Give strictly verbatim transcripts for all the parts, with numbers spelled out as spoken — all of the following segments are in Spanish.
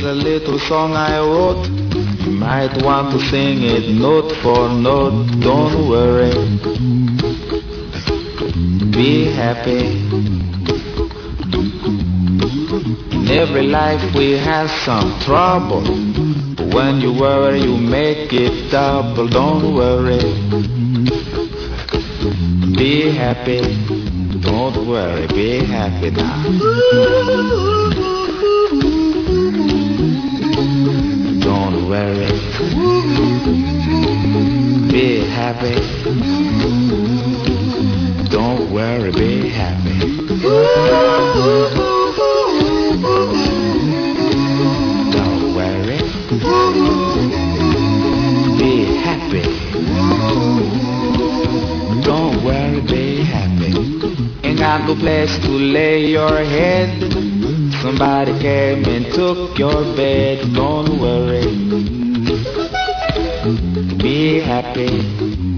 a little song I wrote. You might want to sing it note for note. Don't worry, be happy. In every life we have some trouble, but when you worry you make it double. Don't worry, be happy. Don't worry, be happy now. Don't worry, be happy. Don't worry, be happy. Don't worry, be happy. Don't worry, be happy. Ain't got no place to lay your head. Somebody came and took your bed. Don't worry, be happy.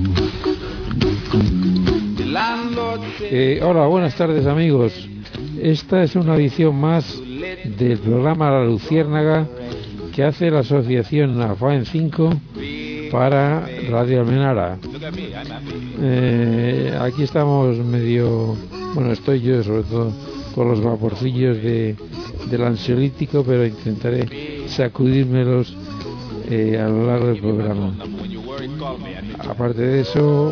Eh, hola, buenas tardes amigos. Esta es una edición más del programa La Luciérnaga que hace la asociación AFAEN cinco para Radio Almenara. Eh, aquí estamos medio, bueno, estoy yo sobre todo con los vaporcillos de, del ansiolítico, pero intentaré sacudírmelos eh, a lo largo del programa. Aparte de eso,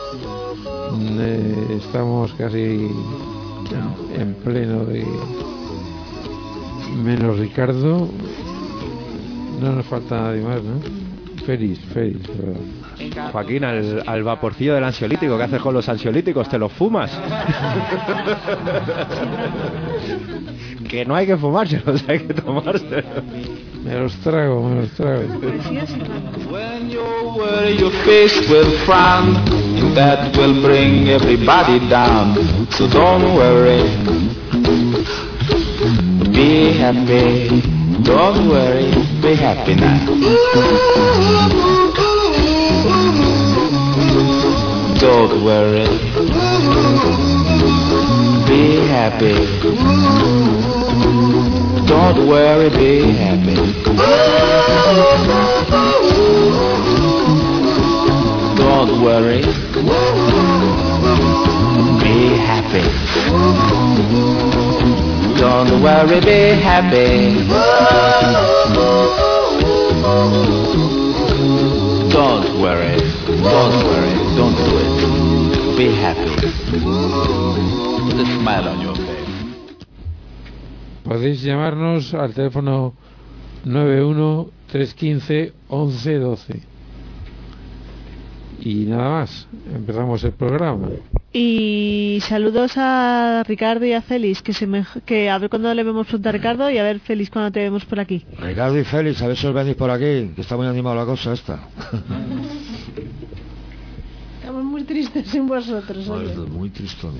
eh, estamos casi en, en pleno de menos Ricardo, no nos falta nadie más, ¿no? Feliz, feliz, ¿verdad? Joaquín, al, al vaporcillo del ansiolítico, ¿qué haces con los ansiolíticos? ¿Te los fumas? Que no hay que fumárselos, hay que tomárselos. Me los trago, me los trago. When you worry, your face will frown, and that will bring everybody down. So don't worry, be happy. Don't worry, be happy now. Don't worry, be happy. Don't worry, be happy. Don't worry, be happy. Don't worry, be happy. Don't worry, don't worry, don't do it. Be happy. Put a smile on your face. Podéis llamarnos al teléfono nueve uno tres uno cinco once doce. Y nada más, empezamos el programa. Y saludos a Ricardo y a Félix, que se me, que a ver cuándo le vemos pronto a Ricardo y a ver Félix cuando te vemos por aquí. Ricardo y Félix, a ver si os venís por aquí, que está muy animada la cosa esta. Estamos muy tristes sin vosotros. Muy, muy tristones.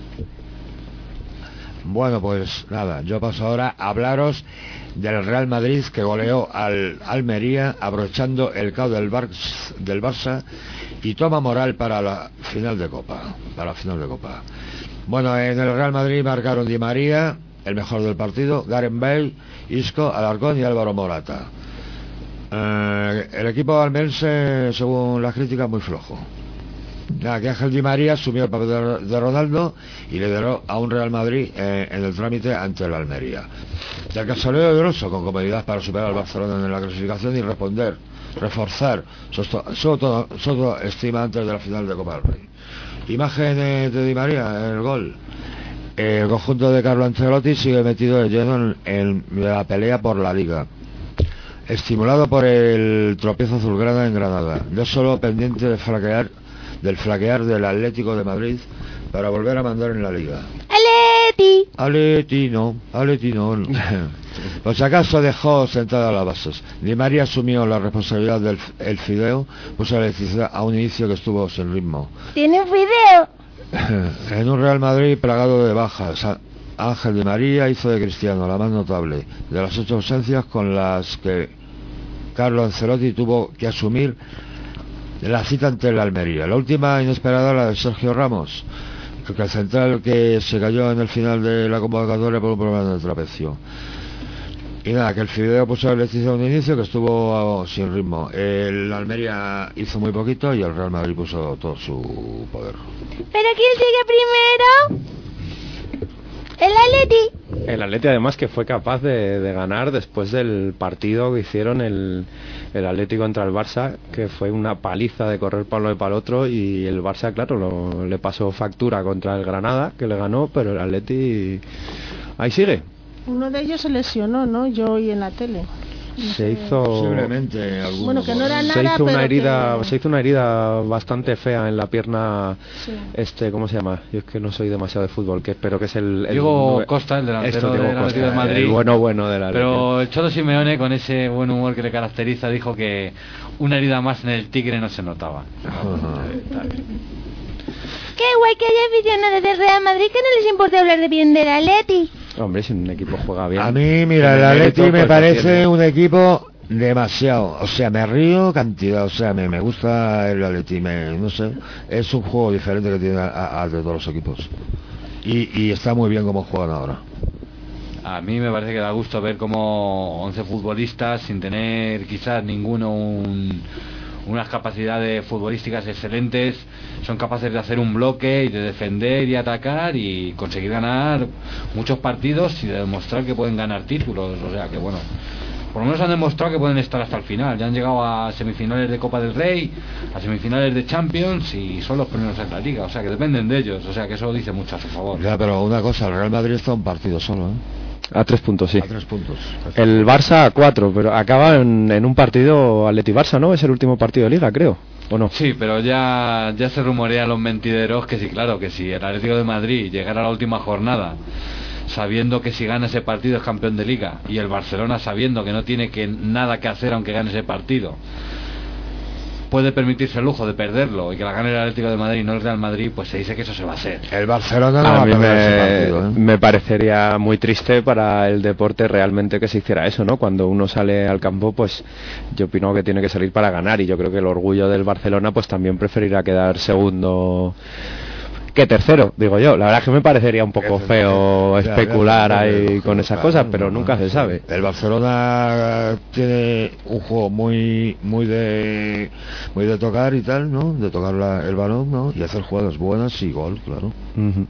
Bueno, pues nada, yo paso ahora a hablaros del Real Madrid que goleó al Almería aprovechando el caos del, Bar del Barça y toma moral para la final de Copa, para la final de Copa. Bueno, en el Real Madrid marcaron Di María, el mejor del partido, Gareth Bale, Isco, Alarcón y Álvaro Morata. Eh, el equipo almense, según las críticas, muy flojo. Nada, que Ángel Di María asumió el papel de, de Ronaldo y lideró a un Real Madrid eh, en el trámite ante el Almería. Ya que salió de Grosso con comodidad para superar al Barcelona en la clasificación y responder, reforzar su, su, auto, su autoestima antes de la final de Copa del Rey. Imagen eh, de Di María, el gol. El conjunto de Carlo Ancelotti sigue metido de lleno en, en la pelea por la Liga, estimulado por el tropiezo azulgrana en Granada, no solo pendiente de flaquear del flaquear del Atlético de Madrid para volver a mandar en la Liga. ¡Aleti! Aleti no, Aleti no. Pues acaso dejó sentadas las bases. Di María asumió la responsabilidad del el fideo, puso la electricidad a un inicio que estuvo sin ritmo. ¿Tiene un fideo? En un Real Madrid plagado de bajas, Ángel Di María hizo de Cristiano la más notable de las ocho ausencias con las que Carlo Ancelotti tuvo que asumir la cita ante la Almería. La última inesperada, la de Sergio Ramos, el central que se cayó en el final de la convocatoria por un problema de trapecio. Y nada, que el Fideo puso el hechizo de un inicio que estuvo sin ritmo. El Almería hizo muy poquito y el Real Madrid puso todo su poder. ¿Pero quién sigue primero? El Atleti. El Atleti además que fue capaz de, de ganar después del partido que hicieron el, el Atleti contra el Barça, que fue una paliza de correr para uno y para el otro, y el Barça claro lo, le pasó factura contra el Granada, que le ganó, pero el Atleti ahí sigue. Uno de ellos se lesionó, ¿no? Yo oí en la tele. No se sé. hizo Posiblemente alguno, Bueno, que no era nada, se hizo una pero herida que... se hizo una herida bastante fea en la pierna. Sí. Este, ¿cómo se llama? Yo es que no soy demasiado de fútbol, que espero que es el, el Diego el, Costa, el delantero esto, Diego del Atlético Costa, de Madrid. el bueno bueno de la Pero el Cholo Simeone, con ese buen humor que le caracteriza, dijo que una herida más en el Tigre no se notaba. Qué guay que haya aficionados del Real Madrid que no les importa hablar de bien del Atleti. Hombre, si un equipo juega bien. A mí, mira, el Atleti me parece un equipo demasiado, o sea, me río cantidad, o sea, me, me gusta el Atleti, me, no sé, es un juego diferente que tiene al de todos los equipos. Y, y está muy bien como juegan ahora. A mí me parece que da gusto ver como once futbolistas, sin tener quizás ninguno un, unas capacidades futbolísticas excelentes, son capaces de hacer un bloque y de defender y atacar y conseguir ganar muchos partidos y de demostrar que pueden ganar títulos. O sea que bueno, por lo menos han demostrado que pueden estar hasta el final. Ya han llegado a semifinales de Copa del Rey, a semifinales de Champions y son los primeros en la liga. O sea que dependen de ellos. O sea que eso dice mucho a su favor. Ya, pero una cosa, el Real Madrid está un partido solo, ¿eh? A tres puntos, sí. A tres puntos. El Barça a cuatro, pero acaba en, en un partido Atleti-Barça, ¿no? Es el último partido de Liga, creo, ¿o no? Sí, pero ya, ya se rumorean los mentideros que sí, claro, que si el Atlético de Madrid llegara a la última jornada sabiendo que si gana ese partido es campeón de Liga, y el Barcelona sabiendo que no tiene que nada que hacer aunque gane ese partido, puede permitirse el lujo de perderlo y que la gane el Atlético de Madrid y no el Real Madrid, pues se dice que eso se va a hacer. El Barcelona no a va mí a perder ese me, partido, ¿eh? me parecería muy triste para el deporte realmente que se hiciera eso, ¿no? Cuando uno sale al campo, pues yo opino que tiene que salir para ganar, y yo creo que el orgullo del Barcelona pues también preferirá quedar segundo que tercero, digo yo. La verdad es que me parecería un poco feo especular ahí con esas cosas, pero nunca se sabe. El Barcelona tiene un juego muy muy de muy de tocar y tal, ¿no? De tocar la, el balón, ¿no? Y hacer jugadas buenas y gol, claro. Uh-huh.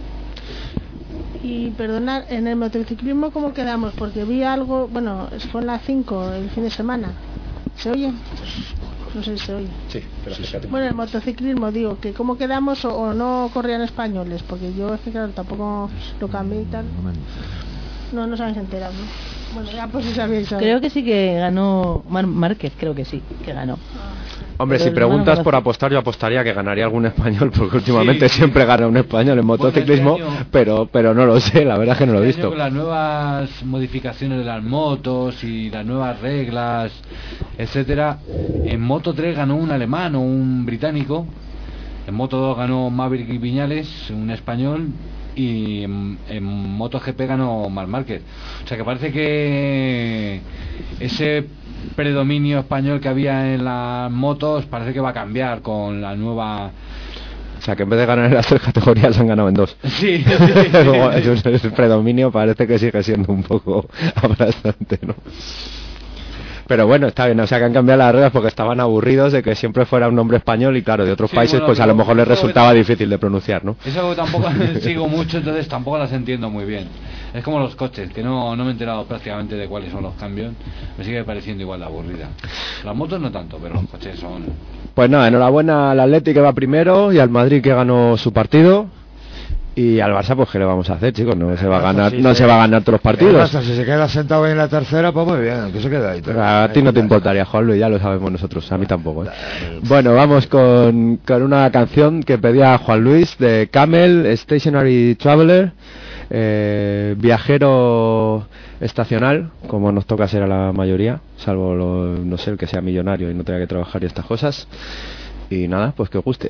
Y perdonad, en el motociclismo, ¿cómo quedamos? Porque vi algo, bueno, fue en la cinco el fin de semana. ¿Se oye? No sé si se oye. Sí, pero fíjate. Bueno, el motociclismo, digo, que cómo quedamos o, o no corrían españoles, porque yo es que claro, tampoco lo cambié y tal. No, no se habéis enterado, ¿no? Bueno, ya pues si sabéis. Creo que sí que ganó Mar Márquez, creo que sí, que ganó. Hombre, Pero si preguntas por apostar, yo apostaría que ganaría algún español, porque últimamente sí, siempre gana un español en motociclismo, bueno, este año, pero pero no lo sé, la verdad es que no lo he visto. Con las nuevas modificaciones de las motos y las nuevas reglas, etcétera, en Moto tres ganó un alemán o un británico, en Moto dos ganó Maverick Viñales, un español, y en, en MotoGP ganó Marc Márquez. O sea que parece que ese predominio español que había en las motos parece que va a cambiar con la nueva. O sea que en vez de ganar en las tres categorías han ganado en dos. Sí, sí, sí. El predominio parece que sigue siendo un poco aplastante, ¿no? Pero bueno, está bien, o sea que han cambiado las reglas porque estaban aburridos de que siempre fuera un nombre español y claro, de otros sí, países bueno, pues a lo mejor les resultaba difícil de pronunciar, ¿no? Es algo que tampoco sigo mucho, entonces tampoco las entiendo muy bien. Es como los coches, que no, no me he enterado prácticamente de cuáles son los cambios, me sigue pareciendo igual de aburrida. Las motos no tanto, pero los coches son... Pues nada, enhorabuena al Atleti que va primero y al Madrid que ganó su partido. Y al Barça, pues qué le vamos a hacer, chicos, no se va a ganar, no se va a ganar todos los partidos. Barça, si se queda sentado en la tercera, pues muy bien, que se queda ahí. A ti no te importaría, Juan Luis, ya lo sabemos nosotros, a mí tampoco, ¿eh? Bueno, vamos con, con una canción que pedía Juan Luis de Camel, Stationary Traveler, eh, viajero estacional, como nos toca ser a la mayoría, salvo lo, no sé, el que sea millonario y no tenga que trabajar y estas cosas. Y nada, pues que os guste.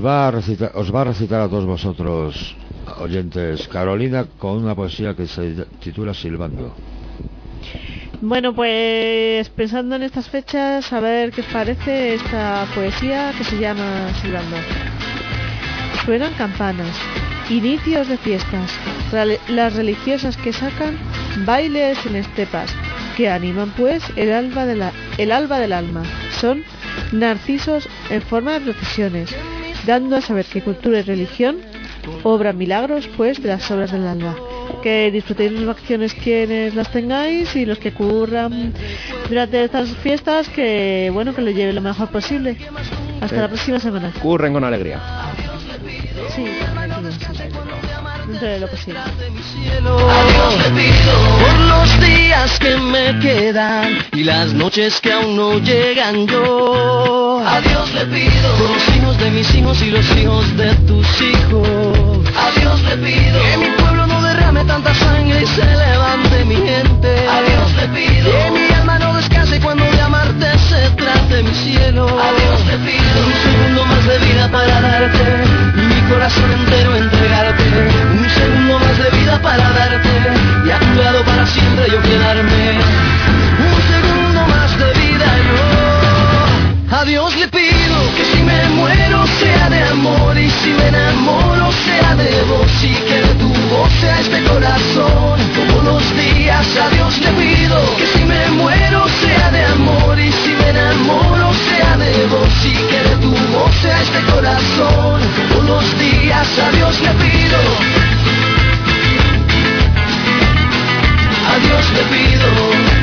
os va a recitar, os va a recitar a todos vosotros, oyentes, Carolina, con una poesía que se titula Silbando. Bueno, pues pensando en estas fechas, a ver qué os parece esta poesía que se llama Silbando. Suenan campanas, inicios de fiestas, las religiosas que sacan bailes en estepas, que animan pues el alba, de la, el alba del alma. Son narcisos en forma de procesiones, dando a saber que cultura y religión obran milagros pues de las obras del alba. Que disfrutéis las vacaciones quienes las tengáis, y los que curran durante estas fiestas, que bueno, que lo lleven lo mejor posible. Hasta sí. La próxima semana. Curren con alegría. Sí, dentro de lo posible. Adiós te pido por los días que me quedan y las noches que aún no llegan yo. Adiós le pido por los hijos de mis hijos y los hijos de tus hijos. Adiós le pido que mi pueblo no derrame tanta sangre y se levante mi gente. Adiós le pido que mi alma no descanse cuando de amarte se trate mi cielo. Adiós le pido un segundo más de vida para darte mi corazón entero, entregarte un segundo más de vida para darte y a tu lado para siempre yo quedarme. Un segundo más de vida yo. A Dios le pido que si me muero sea de amor y si me enamoro sea de vos y que de tu voz sea este corazón todos los días. A Dios le pido que si me muero sea de amor y si me enamoro sea de vos y que de tu voz sea este corazón todos los días. A Dios le pido. A Dios le pido.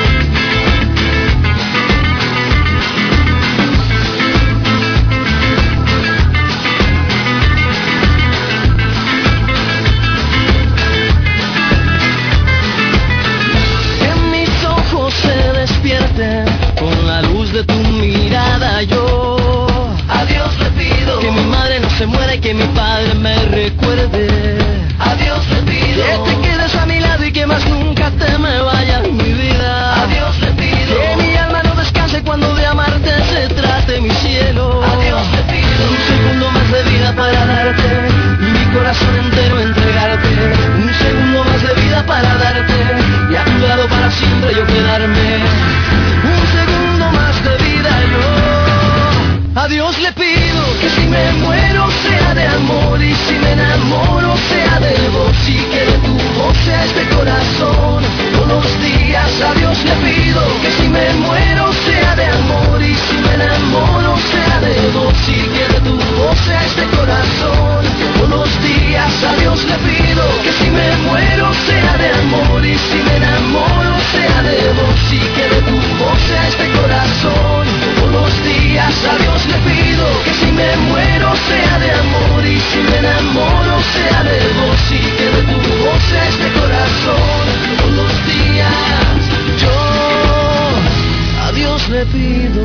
Con la luz de tu mirada yo a Dios le pido que mi madre no se muera y que mi padre me recuerde. A Dios le pido que te quedes a mi lado y que más nunca te me vayas mi vida. A Dios le pido que mi alma no descanse cuando de amarte se trate mi cielo. A Dios le pido un segundo más de vida para darte mi corazón entero, entregarte un segundo más de vida para darte y a tu lado para siempre yo quedarme. Un segundo más de vida yo. A Dios le pido que si me muero sea de amor y si me enamoro sea de vos y que de tu voz sea este corazón todos los días. A Dios le pido que si me muero sea de amor y si me enamoro sea de vos y que de tu voz sea este corazón todos los días. A Dios le pido que si me muero sea de amor y si me enamoro sea de vos y que de tu voz sea este corazón todos los días. A Dios le pido que si me muero sea de amor y si me enamoro sea de vos y que de tu voz sea este corazón todos los días. Yo a Dios le pido.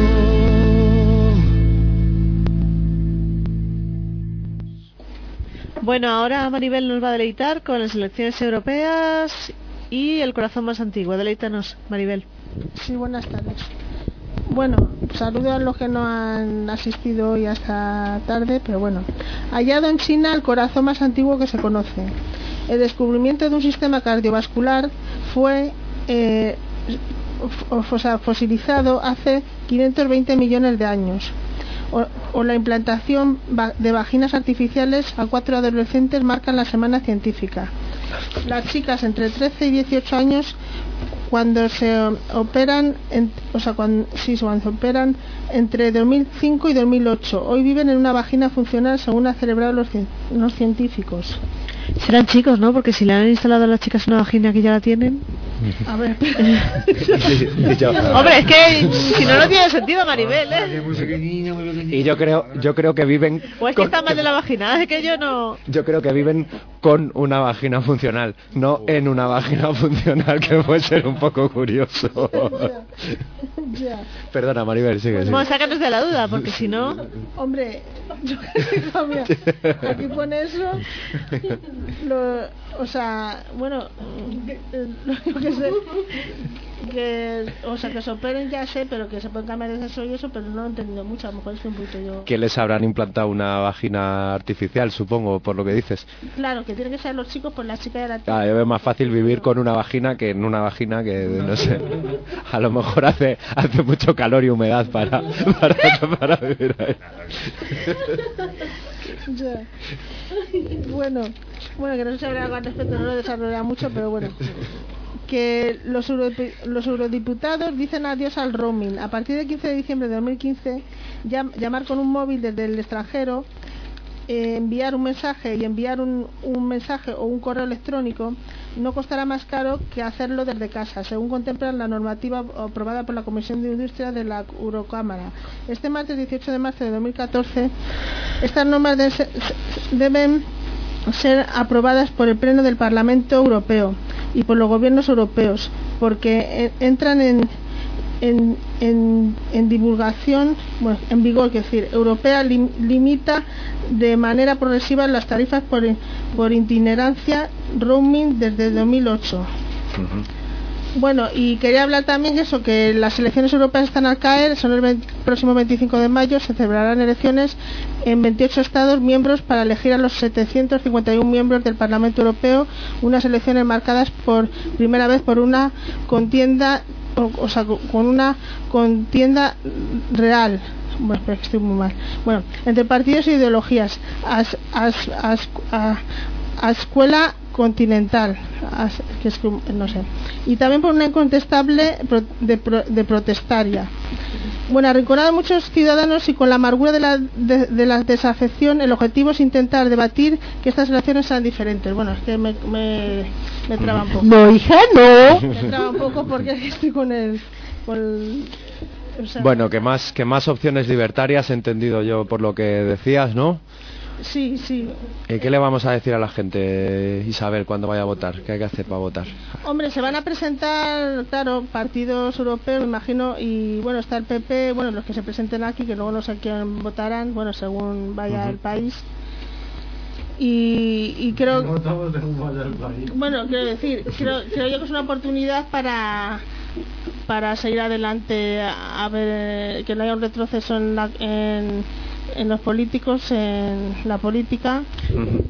Bueno, ahora Maribel nos va a deleitar con las elecciones europeas y el corazón más antiguo. Deleítanos, Maribel. Sí, buenas tardes. Bueno, saludo a los que no han asistido hoy hasta tarde, pero bueno. Hallado en China el corazón más antiguo que se conoce. El descubrimiento de un sistema cardiovascular fue eh, o sea, fosilizado hace quinientos veinte millones de años. O, o la implantación de vaginas artificiales a cuatro adolescentes marcan la semana científica. Las chicas entre trece y dieciocho años cuando se operan en, o sea cuando, sí, cuando se operan entre dos mil cinco y dos mil ocho hoy viven en una vagina funcional según han celebrado los, los científicos. Serán chicos, ¿no? Porque si le han instalado a las chicas una vagina que ya la tienen. A ver. Hombre, es que si no, no tiene sentido, Maribel, ¿eh? Y yo creo, yo creo que viven. O es que está mal de la vagina, es que yo no. Yo creo que viven con una vagina funcional, no en una vagina funcional, que puede ser un poco curioso. Ya. Perdona, Maribel, sigue. Pues bueno, sácanos de la duda, porque si no. Hombre, yo mira, aquí pone eso. Lo, o sea, bueno, lo que que se, que, o sea, que se operen ya sé, pero que se pueden cambiar de sexo y eso, pero no lo he entendido mucho, a lo mejor es un poquito yo... Que les habrán implantado una vagina artificial, supongo, por lo que dices. Claro, que tienen que ser los chicos, pues la chica de la tía. Ah, es más fácil vivir con una vagina que en una vagina que, no sé, a lo mejor hace hace mucho calor y humedad para, para, para vivir ahí. Ya. Bueno, bueno, que no se habla al respecto, no lo desarrolla mucho, pero bueno. Que los, euro, los eurodiputados dicen adiós al roaming. A partir del quince de diciembre de dos mil quince, llam, llamar con un móvil desde el extranjero, eh, enviar un mensaje y enviar un, un mensaje o un correo electrónico no costará más caro que hacerlo desde casa, según contempla la normativa aprobada por la Comisión de Industria de la Eurocámara. Este martes dieciocho de marzo de dos mil catorce, estas normas de, se, deben ser aprobadas por el Pleno del Parlamento Europeo y por los gobiernos europeos, porque entran en en, en, en divulgación, bueno, en vigor, es decir, europea lim, limita de manera progresiva las tarifas por, por itinerancia roaming desde dos mil ocho. Uh-huh. Bueno, y quería hablar también de eso, que las elecciones europeas están al caer, son el veinte, próximo veinticinco de mayo, se celebrarán elecciones en veintiocho estados miembros para elegir a los setecientos cincuenta y uno miembros del Parlamento Europeo, unas elecciones marcadas por primera vez por una contienda, o, o sea, con una contienda real. Bueno, espera, que estoy muy mal. Bueno, entre partidos e ideologías, as, as, as, a, a escuela continental, as, que es, no sé, y también por una incontestable pro, de, pro, de protestaria. Bueno, arrinconado a muchos ciudadanos y con la amargura de la, de, de la desafección, el objetivo es intentar debatir que estas elecciones sean diferentes. Bueno, es que me, me, me traba un poco. No, hija, no. Me traba un poco porque estoy con el... Con el o sea, bueno, que más, que más opciones libertarias, he entendido yo por lo que decías, ¿no? Sí, sí. ¿Y qué le vamos a decir a la gente, Isabel, cuando vaya a votar? ¿Qué hay que hacer para votar? Hombre, se van a presentar, claro, partidos europeos, me imagino, y bueno, está el P P, bueno, los que se presenten aquí, que luego no sé quién votarán, bueno, según vaya uh-huh. el país. Y, y creo... Bueno, quiero decir, creo, creo yo que es una oportunidad para... para seguir adelante, a ver que no haya un retroceso en, la, en, en los políticos, en la política. Uh-huh.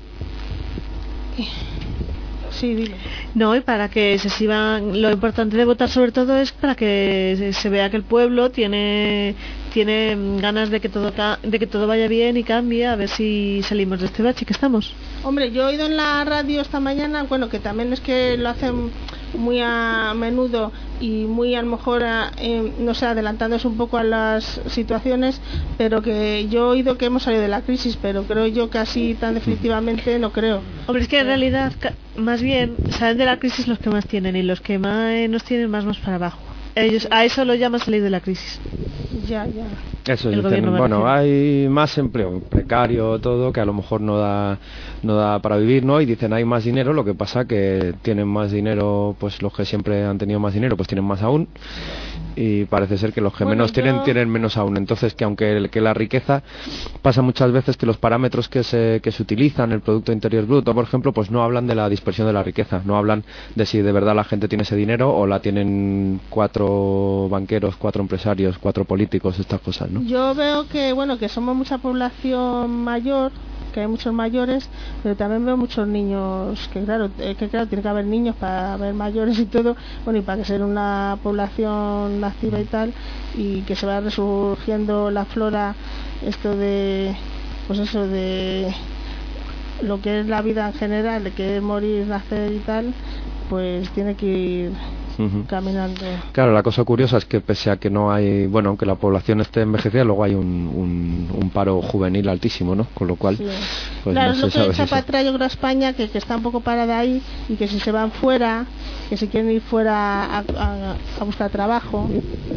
Sí, dime. No, y para que se sigan, lo importante de votar sobre todo es para que se vea que el pueblo tiene tiene ganas de que todo de que todo vaya bien y cambie, a ver si salimos de este bache que estamos. Hombre, yo he oído en la radio esta mañana, bueno, que también es que lo hacen muy a menudo y muy a lo mejor a, eh, no sé, adelantándose un poco a las situaciones, pero que yo he oído que hemos salido de la crisis, pero creo yo que así tan definitivamente no creo. Hombre, es que en realidad más bien salen de la crisis los que más tienen y los que más nos tienen más más para abajo. Ellos a eso lo llaman salir de la crisis. Ya, ya. Eso dicen, bueno, hay más empleo precario, todo, que a lo mejor no da no da para vivir, ¿no? Y dicen, hay más dinero, lo que pasa que tienen más dinero, pues los que siempre han tenido más dinero, pues tienen más aún, y parece ser que los que bueno, menos yo... tienen, tienen menos aún. Entonces, que aunque que la riqueza pasa muchas veces que los parámetros que se, que se utilizan, el Producto Interior Bruto, por ejemplo, pues no hablan de la dispersión de la riqueza, no hablan de si de verdad la gente tiene ese dinero o la tienen cuatro banqueros, cuatro empresarios, cuatro políticos, estas cosas, ¿no? Yo veo que, bueno, que somos mucha población mayor, que hay muchos mayores, pero también veo muchos niños, que claro, eh, que claro, tiene que haber niños para haber mayores y todo, bueno, y para que sea una población activa y tal, y que se vaya resurgiendo la flora, esto de, pues eso de lo que es la vida en general, de que es morir, nacer y tal, pues tiene que ir uh-huh. caminando. Claro, la cosa curiosa es que pese a que no hay, bueno, aunque la población esté envejecida, luego hay un, un, un paro juvenil altísimo, ¿no? Con lo cual, sí. pues claro, no es se lo que sabe echa para atrás yo creo a España, que, que está un poco parada ahí, y que si se van fuera, que si quieren ir fuera a, a, a buscar trabajo.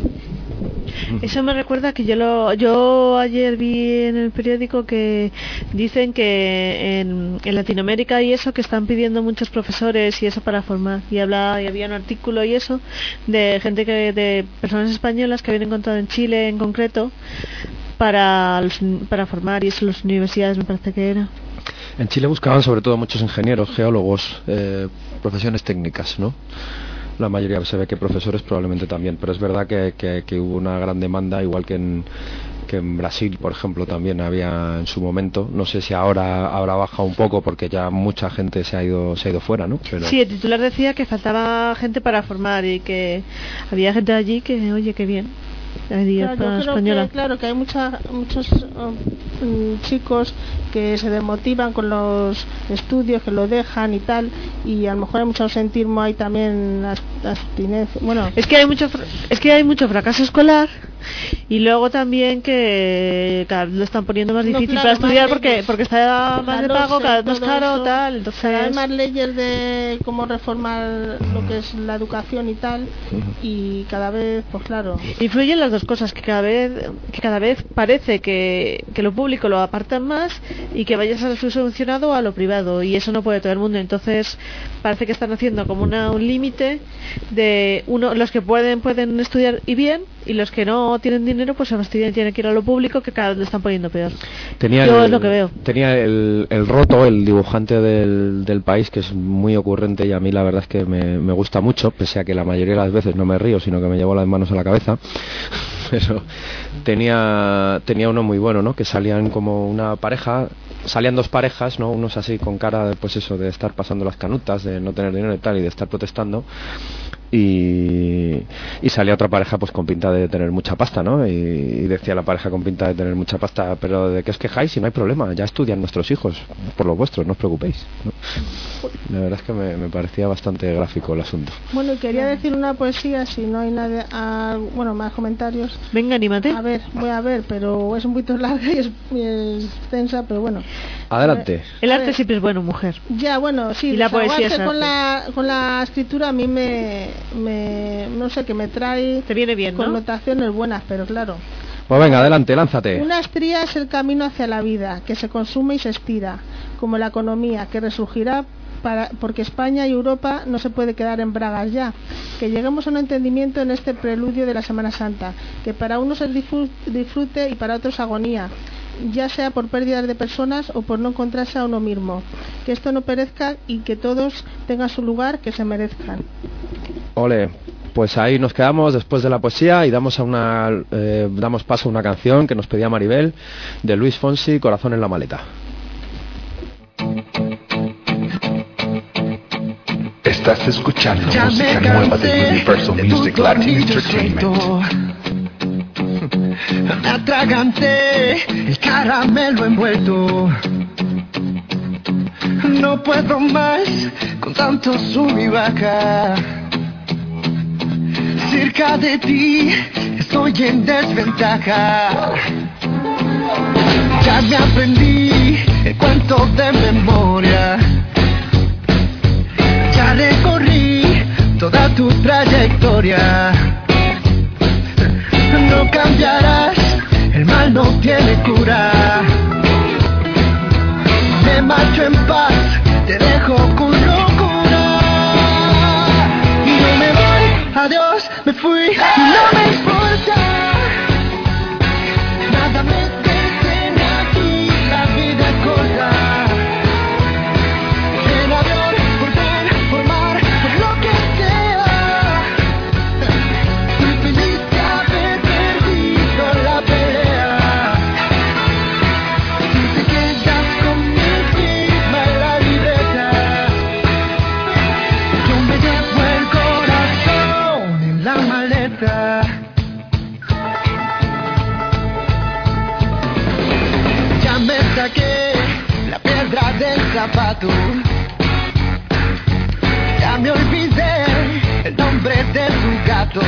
Eso me recuerda que yo lo, yo ayer vi en el periódico que dicen que en, en Latinoamérica y eso, que están pidiendo muchos profesores y eso para formar, y habla, y había un artículo y eso de gente que, de personas españolas que habían encontrado en Chile en concreto para los, para formar, y eso las universidades me parece que era. En Chile buscaban sobre todo muchos ingenieros, geólogos, eh, profesiones técnicas, ¿no? la mayoría se ve que profesores probablemente también, pero es verdad que, que, que hubo una gran demanda, igual que en que en Brasil, por ejemplo, también había en su momento. No sé si ahora habrá bajado un poco porque ya mucha gente se ha ido se ha ido fuera, ¿no? Pero... Sí, el titular decía que faltaba gente para formar y que había gente allí que, oye, qué bien. Claro, yo creo española. que, claro, que hay mucha, muchos um, chicos que se desmotivan con los estudios, que lo dejan y tal, y a lo mejor hay mucho ausentismo, hay también abstinencia. Bueno, es que hay mucho, es que hay mucho fracaso escolar. Y luego también que claro, lo están poniendo más difícil no, claro, para estudiar porque leyes. porque está más de pago, cada vez más caro, eso, tal, entonces hay más leyes de cómo reformar lo que es la educación y tal, y cada vez, pues claro, influyen las dos cosas, que cada vez que cada vez parece que, que lo público lo apartan más y que vaya a ser subvencionado a lo privado, y eso no puede todo el mundo. Entonces parece que están haciendo como una, un límite de uno, los que pueden pueden estudiar y bien, y los que no tienen dinero pues se fastidian, tienen que ir a lo público, que cada vez lo están poniendo peor. Tenía Yo el, es lo que veo. Tenía el, el Roto, el dibujante del, del País, que es muy ocurrente, y a mí la verdad es que me, me gusta mucho, pese a que la mayoría de las veces no me río, sino que me llevo las manos a la cabeza. Pero tenía tenía uno muy bueno, ¿no? Que salían como una pareja, salían dos parejas, ¿no? Unos así con cara, pues eso, de estar pasando las canutas, de no tener dinero y tal, y de estar protestando. Y, y salía otra pareja pues con pinta de tener mucha pasta, ¿no? Y, y decía la pareja con pinta de tener mucha pasta, pero ¿de qué os quejáis? Si no hay problema, ya estudian nuestros hijos, por los vuestros, no os preocupéis, ¿no? La verdad es que me, me parecía bastante gráfico el asunto. Bueno, y quería decir una poesía, si no hay nada, a, bueno, más comentarios. Venga, anímate. A ver, voy a ver, pero es un poquito larga y es, y es extensa, pero bueno. Adelante. El arte siempre es bueno, mujer. Ya, bueno, sí. Y la poesía es con la con la escritura a mí me, me no sé, que me trae. Te viene bien, ¿no? Connotaciones buenas, pero claro. Pues venga, adelante, lánzate. Una estría es el camino hacia la vida, que se consume y se estira, como la economía, que resurgirá para, porque España y Europa no se puede quedar en bragas ya. Que lleguemos a un entendimiento en este preludio de la Semana Santa, que para unos es disfrute y para otros agonía, ya sea por pérdidas de personas o por no encontrarse a uno mismo. Que esto no perezca y que todos tengan su lugar, que se merezcan. Ole. Pues ahí nos quedamos después de la poesía y damos a una eh, damos paso a una canción que nos pedía Maribel, de Luis Fonsi, Corazón en la maleta. Estás escuchando ya música nueva de Universal de Music Latin Entertainment. Me atraganté el caramelo envuelto. No puedo más con tanto sub y baja. Cerca de ti estoy en desventaja. Ya me aprendí el cuento de memoria. Ya recorrí toda tu trayectoria. No cambiarás, el mal no tiene cura. Me marcho en paz, te dejo con locura. Y no me voy, adiós, me fui, y no me importa. Nada me detiene aquí, la vida es corta. En avión, por ver, por mar, por lo que sea. Fui feliz de haber perdido la pelea. Si te quedas con mi firma en la libreta, yo me llevo el corazón en la maleta. Ya me saqué la piedra del zapato. Ya me olvidé el nombre de tu gato.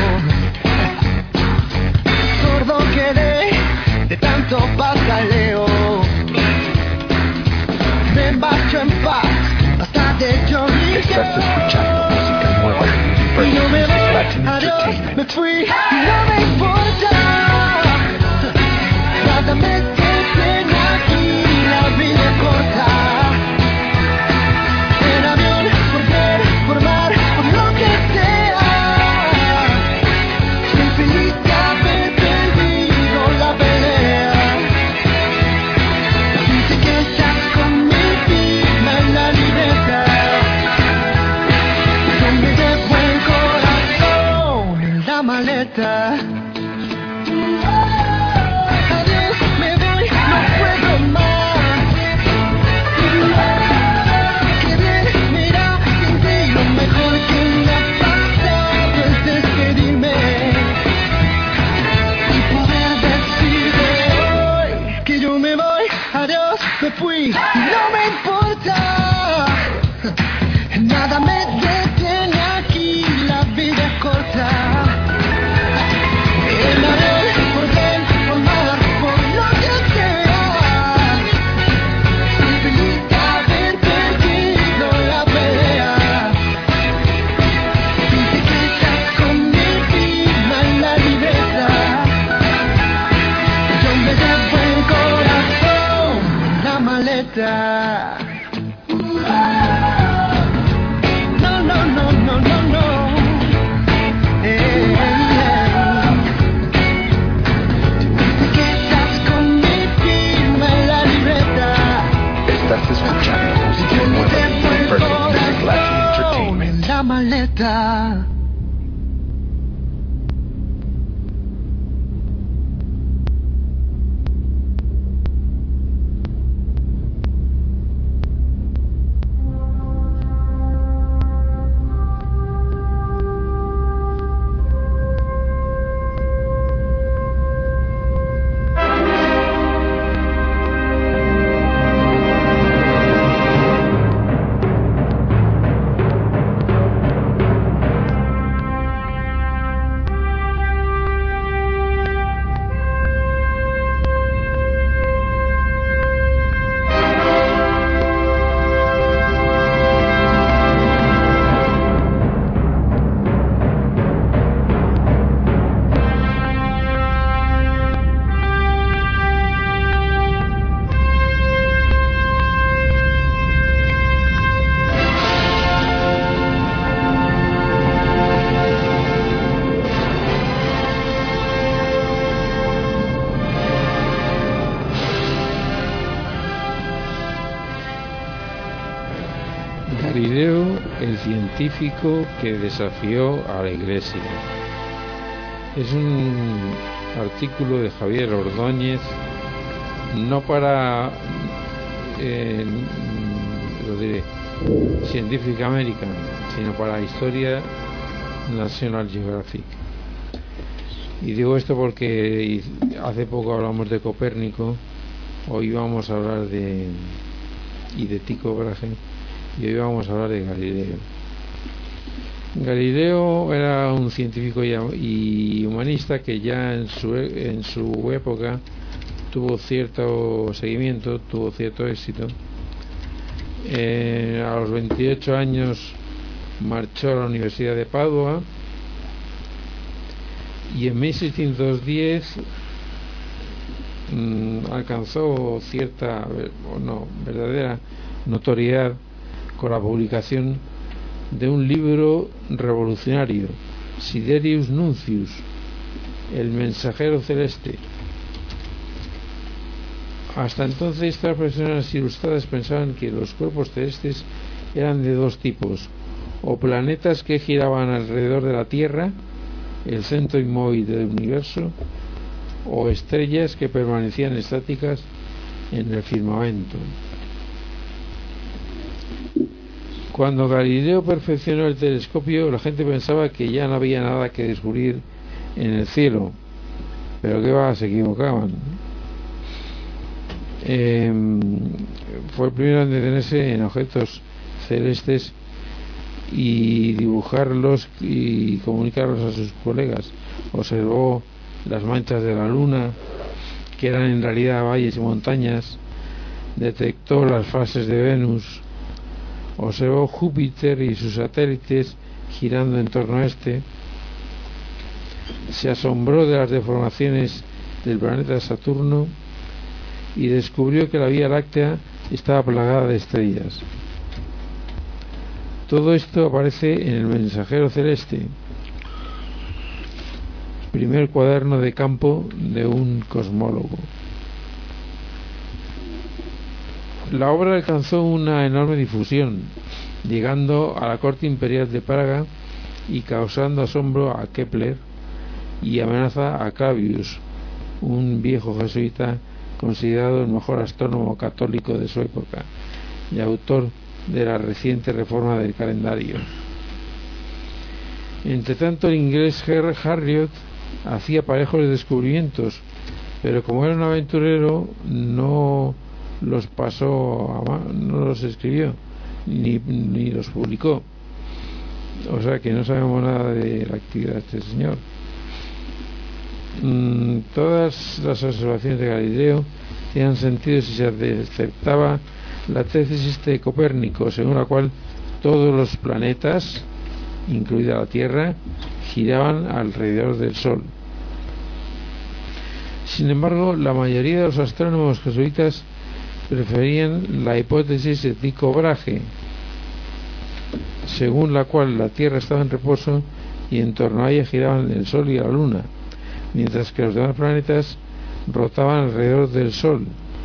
Sordo quedé de tanto pataleo. Me marcho en paz, basta de lloriqueo. Estás escuchando música nueva de Y no Universal me Music voy, Latin adiós, me Entertainment. fui, y no me importa. Nada me detiene aquí, la vida es corta. En avión, por ver, por mar, por lo que sea. Soy feliz de haber perdido la pelea. Si te quedas con mi firma en la libertad, yo me llevo el corazón planeta. Galileo, el científico que desafió a la Iglesia. Es un artículo de Javier Ordóñez, no para, eh, lo diré, Scientific American, sino para Historia National Geographic. Y digo esto porque hace poco hablamos de Copérnico, hoy vamos a hablar de y de Tycho Brahe, y hoy vamos a hablar de Galileo. Galileo era un científico y humanista que ya en su, en su época tuvo cierto seguimiento, tuvo cierto éxito. Eh, a los veintiocho años marchó a la Universidad de Padua y en mil seiscientos diez mmm, alcanzó cierta, o no, verdadera notoriedad con la publicación de un libro revolucionario, Sidereus Nuncius, el mensajero celeste. Hasta entonces estas personas ilustradas pensaban que los cuerpos celestes eran de dos tipos: o planetas que giraban alrededor de la Tierra, el centro inmóvil del universo, o estrellas que permanecían estáticas en el firmamento. Cuando Galileo perfeccionó el telescopio, la gente pensaba que ya no había nada que descubrir en el cielo, pero que va, se equivocaban. Eh, fue el primero en detenerse en objetos celestes y dibujarlos y comunicarlos a sus colegas. Observó las manchas de la luna, que eran en realidad valles y montañas, detectó las fases de Venus, observó Júpiter y sus satélites girando en torno a este, se asombró de las deformaciones del planeta Saturno y descubrió que la Vía Láctea estaba plagada de estrellas. Todo esto aparece en el Mensajero Celeste, primer cuaderno de campo de un cosmólogo. La obra alcanzó una enorme difusión, llegando a la corte imperial de Praga y causando asombro a Kepler y amenaza a Clavius, un viejo jesuita considerado el mejor astrónomo católico de su época y autor de la reciente reforma del calendario. Entre tanto, el inglés Harriot hacía parejos descubrimientos, pero como era un aventurero no los pasó a mano, no los escribió ni, ni los publicó, o sea que no sabemos nada de la actividad de este señor. Mm, todas las observaciones de Galileo tenían sentido si se aceptaba la tesis de Copérnico, según la cual todos los planetas, incluida la Tierra, giraban alrededor del Sol. Sin embargo, la mayoría de los astrónomos jesuitas preferían la hipótesis de Tycho Brahe, según la cual la Tierra estaba en reposo y en torno a ella giraban el Sol y la Luna, mientras que los demás planetas rotaban alrededor del Sol.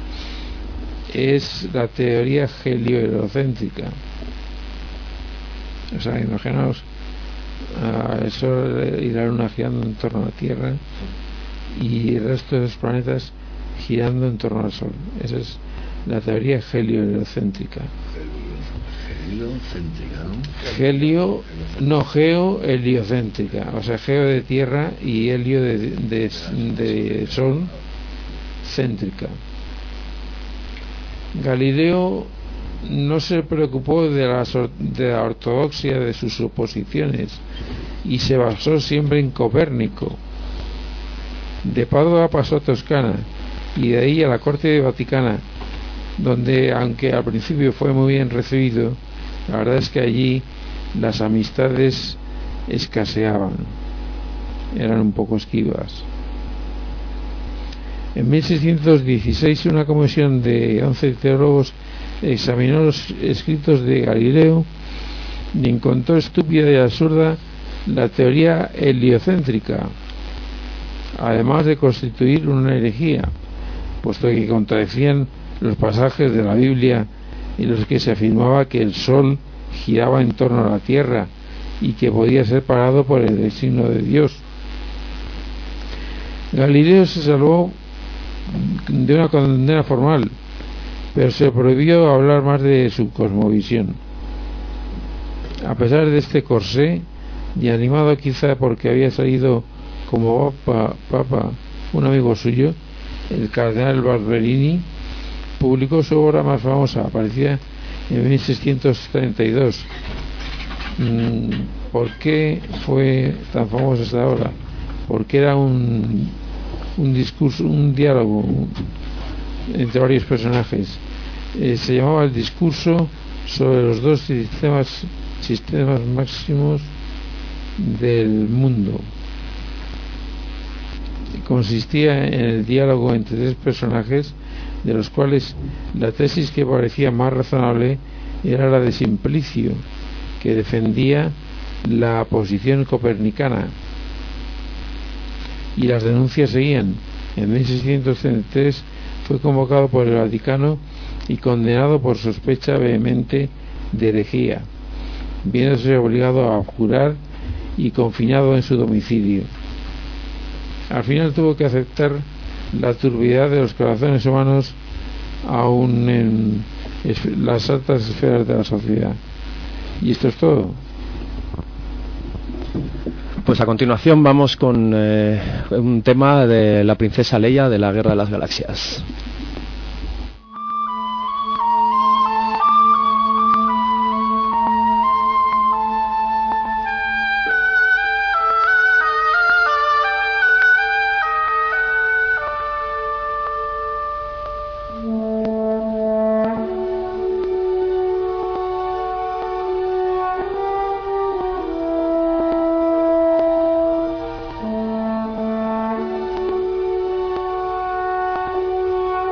Es la teoría heliohelocéntrica. O sea, imaginaos a eso y la Luna girando en torno a la Tierra y el resto de los planetas girando en torno al Sol. Esa es la teoría helio-heliocéntrica. Heliocéntrica, ¿no? Helio, no geo-heliocéntrica, o sea, geo de Tierra y helio de, de, de Sol céntrica. Galileo no se preocupó de la, de la ortodoxia de sus oposiciones y se basó siempre en Copérnico. De Padua pasó a Toscana y de ahí a la corte vaticana, donde, aunque al principio fue muy bien recibido, la verdad es que allí las amistades escaseaban, eran un poco esquivas. En mil seiscientos dieciséis una comisión de once teólogos examinó los escritos de Galileo y encontró estúpida y absurda la teoría heliocéntrica, además de constituir una herejía, puesto que contradecían los pasajes de la Biblia en los que se afirmaba que el Sol giraba en torno a la Tierra y que podía ser parado por el designio de Dios. Galileo se salvó de una condena formal, pero se prohibió hablar más de su cosmovisión. A pesar de este corsé, y animado quizá porque había salido como papa, papa un amigo suyo, el cardenal Barberini, publicó su obra más famosa, aparecida en mil seiscientos treinta y dos. ¿Por qué fue tan famosa esta obra? Porque era un, un discurso, un diálogo entre varios personajes. Eh, se llamaba el discurso sobre los dos sistemas, sistemas máximos del mundo. Consistía en el diálogo entre tres personajes, de los cuales la tesis que parecía más razonable era la de Simplicio, que defendía la posición copernicana, y las denuncias seguían. En mil seiscientos treinta y tres fue convocado por el Vaticano y condenado por sospecha vehemente de herejía, viéndose obligado a jurar y confinado en su domicilio. Al final tuvo que aceptar la turbidez de los corazones humanos aún en las altas esferas de la sociedad. Y esto es todo. Pues a continuación vamos con eh, un tema de la princesa Leia de la Guerra de las Galaxias. Thank you.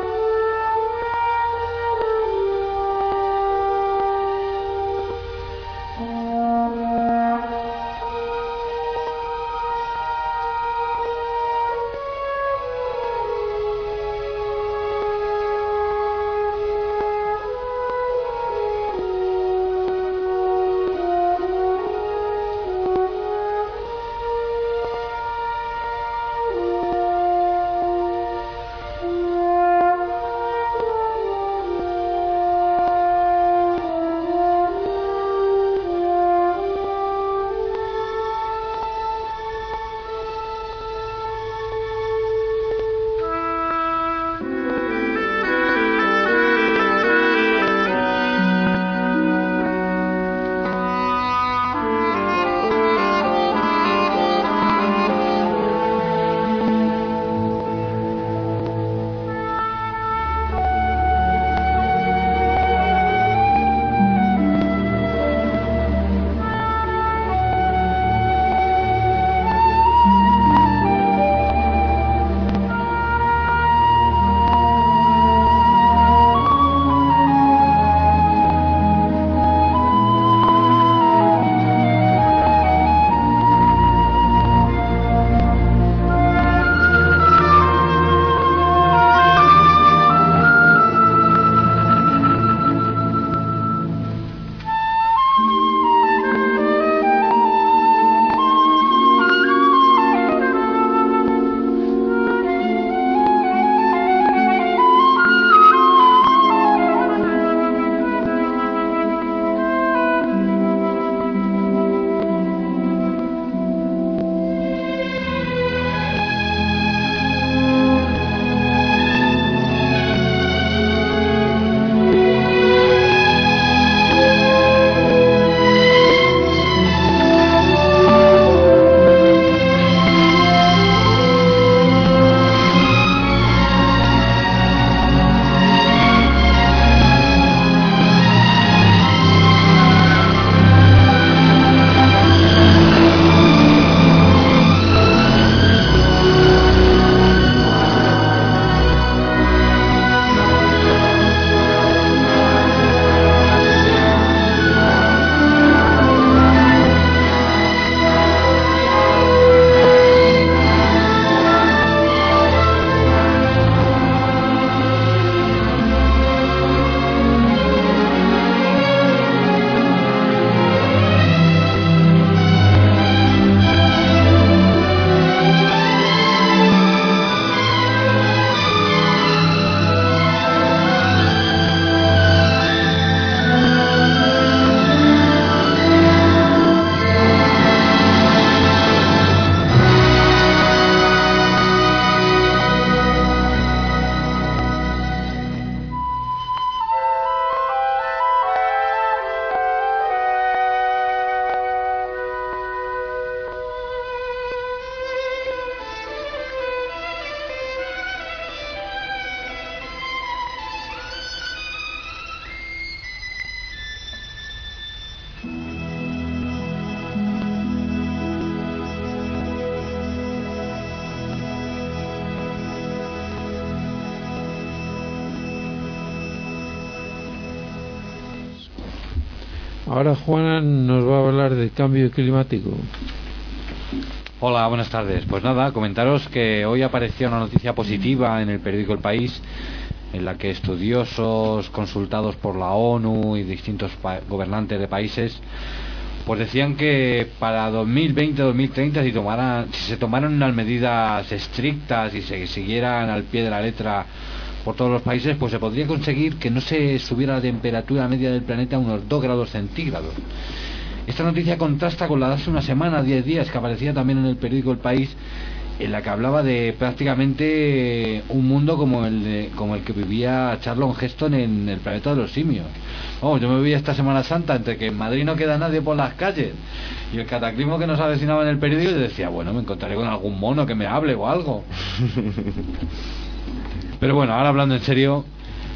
Ahora Juana nos va a hablar del cambio climático. Hola, buenas tardes. Pues nada, comentaros que hoy apareció una noticia positiva en el periódico El País, en la que estudiosos consultados por la ONU y distintos gobernantes de países pues decían que para dos mil veinte dos mil treinta si tomaran, si se tomaran unas medidas estrictas y se siguieran al pie de la letra por todos los países, pues se podría conseguir que no se subiera la temperatura media del planeta a unos dos grados centígrados. Esta noticia contrasta con la de hace una semana, diez días, que aparecía también en el periódico El País, en la que hablaba de prácticamente un mundo como el de, como el que vivía Charlton Heston en El planeta de los simios. Vamos, yo me vi esta Semana Santa entre que en Madrid no queda nadie por las calles y el cataclismo que nos avecinaba en el periódico, y decía, bueno, me encontraré con algún mono que me hable o algo. Pero bueno, ahora hablando en serio,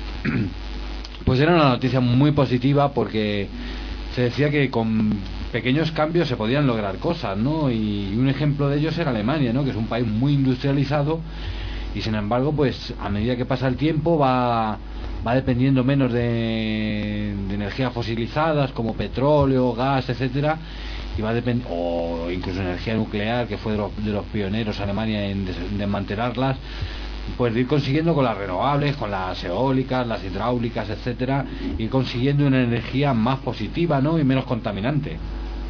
pues era una noticia muy positiva, porque se decía que con pequeños cambios se podían lograr cosas, ¿no? Y un ejemplo de ellos era Alemania, ¿no? Que es un país muy industrializado y sin embargo, pues a medida que pasa el tiempo va va dependiendo menos de, de energías fosilizadas como petróleo, gas, etcétera, y va a depend- o incluso energía nuclear, que fue de los, de los pioneros Alemania en des- desmantelarlas, pues de ir consiguiendo con las renovables, con las eólicas, las hidráulicas, etcétera, ir consiguiendo una energía más positiva, ¿no? Y menos contaminante.